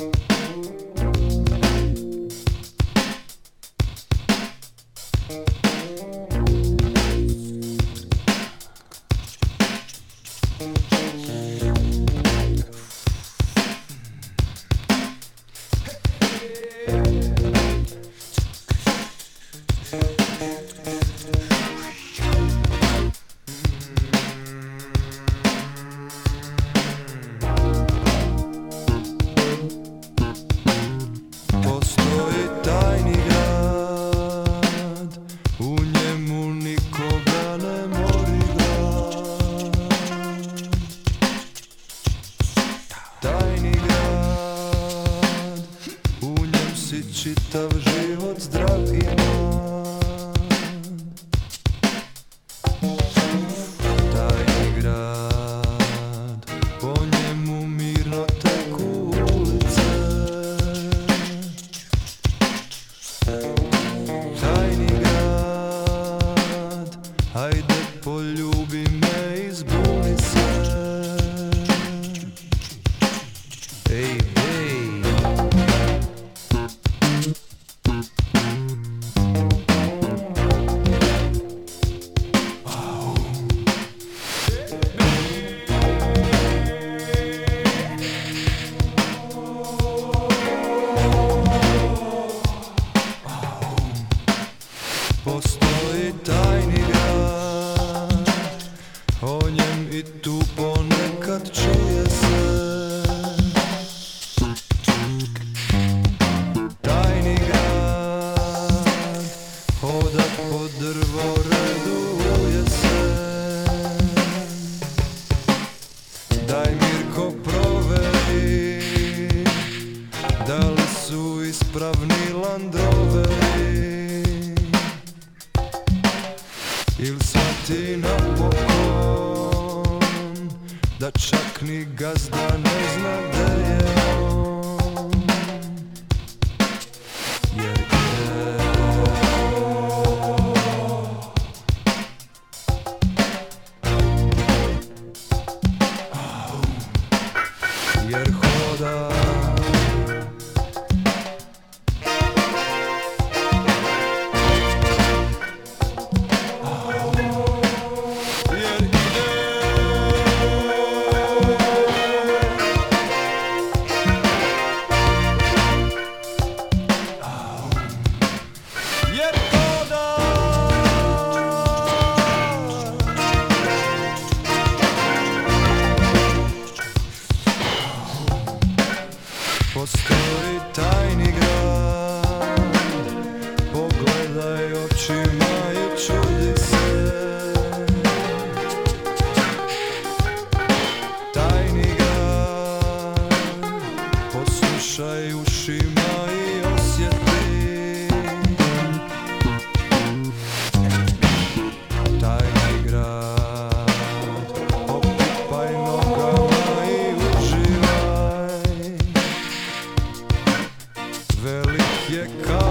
Čitav život zdrav i mlad. Tajni grad, po njemu mirno teku ulice. Tajni grad, hajde poljubi me i zbuni se. Ej, ej. Postoji tajni grad, o njem i tu ponekad čuje se. Tajni grad, hoda po drvo reduje se. Daj Mirko proveri, da li su ispravni landroveri. Il svati napokon, da čak ni gazda ne zna gde je on. Jer ide, jer hoda. Postoji tajni grad, pogledaj očima i čudi se. Tajni grad, poslušaj ušima i osjeti. Tajni grad, opipaj nogama i uživaj. Velik je kao